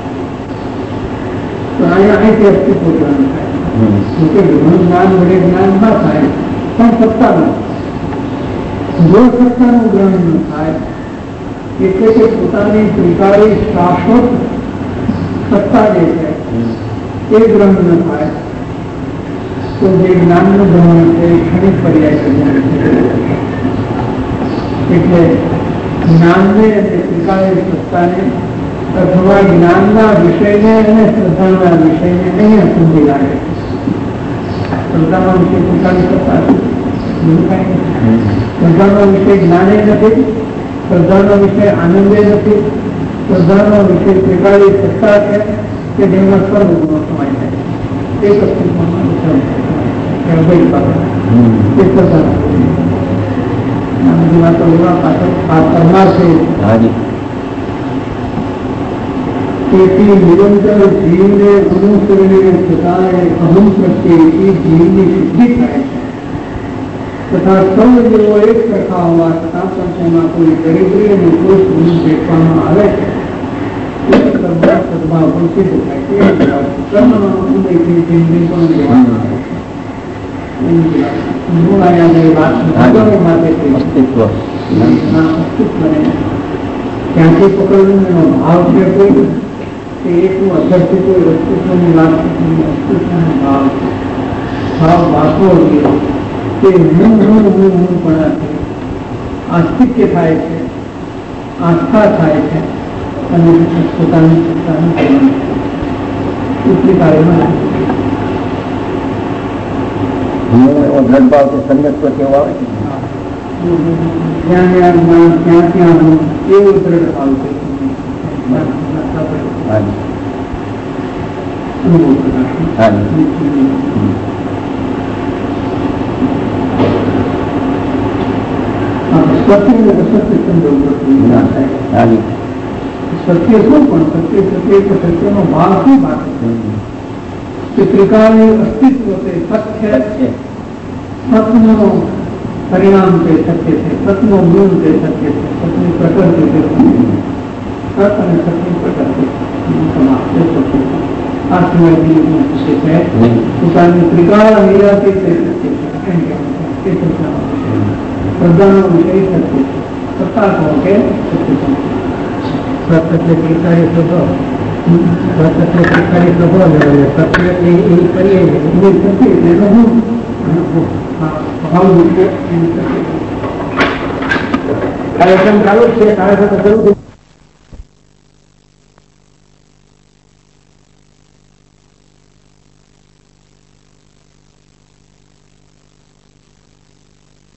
તો અહીંયા અહીંથી અસ્તિત્વ ગ્રહણ થાય જોકે બ્રહ્મ જ્ઞાન વડે જ્ઞાન ના થાય પણ સત્તાનું જો સત્તાનું ગ્રહણ ન થાય એટલે કે પોતાની ત્રિકાળી શાશ્વત સત્તા જે છે એ ગ્રહણ ન થાય તો જે જ્ઞાનનું ગ્રહણ છે એ ક્ષણિક પર્યાય કરી એટલે જ્ઞાનને અને ત્રિકાળી સત્તાને અથવા જ્ઞાનના વિષયને અને શ્રદ્ધાના વિષયને અહીંયા સમજી લાગે. શ્રદ્ધાનો વિષય ત્રિકાળી સત્તા છે, શ્રદ્ધાનો વિષય જ્ઞાને નથી, શ્રદ્ધાનો વિષય આનંદે નથી, શ્રદ્ધાનો વિષય ત્રિકાળી સત્તા છે કે જેમાં સર્વ ગુણો સમાય છે. એક અસ્તિત્વમાં વિષય છે અભય બાબત એ શ્રદ્ધા બધી વાતો એવા પાછળ આ કરનાર છે. તેથી નિરંતર જીવને અનુસરીને થતા અહમ પ્રત્યેથી જીવની સિદ્ધિ થાય છે તથા સૌ જેવો એક સરખા હોવા છતાં પણ તેમાં કોઈ દરિદ્રી અને કોઈ સુખ દેખવામાં આવે છે સદભાવ પણ સિદ્ધ થાય છે. કર્મનો ઉદયથી જિંદગી પણ લેવામાં આવે છે. મૂળ અહીંયા વાત માટે અસ્તિત્વ અસ્તિત્વને ક્યાંથી પકડવું એનો ભાવ છે કોઈ કે એકનું અધરથી કોઈ અસ્તિત્વની વાત અસ્તિત્વનો ભાવ ભાવ વાંચવો જોઈએ તે હું હું હું હું પણ આસ્તિક્ય થાય છે, આસ્થા થાય છે અને પોતાની સત્તાનું જીવન એટલી કાર્યમાં દ્રઢભાવ કે સંગત કેવો આવે છે જ્યાં જ્યાં ત્યાં ત્યાં હું એવું દ્રઢ ભાવ છે. સત્ય શું પણ સત્ય સત્ય સત્યનો ભાવ શું વાત છે? ત્રિકાળી અસ્તિત્વ છે, સત્ય સતનો પરિણામ તે સત્ય છે, સતનો ગુણ તે સત્ય છે, સતની પ્રકૃતિ તે સત અને સતની પ્રકૃતિ આ સિવાય બીજું સત્ય છે. પોતાની ત્રિકાળ નિરાતી તે સત્ય છે. શ્રદ્ધાનો વિષય સત્ય છે. સત્તા કહો કે સત્ય સત એટલે ત્રિકાળી સ્વભાવ, સત એટલે ત્રિકાળી સ્વભાવ સત્ય એટલે એ કરીએ સત્ય એટલે હું કાર્યક્રમ ચાલુ છે. કાર્યક્રમ શરૂ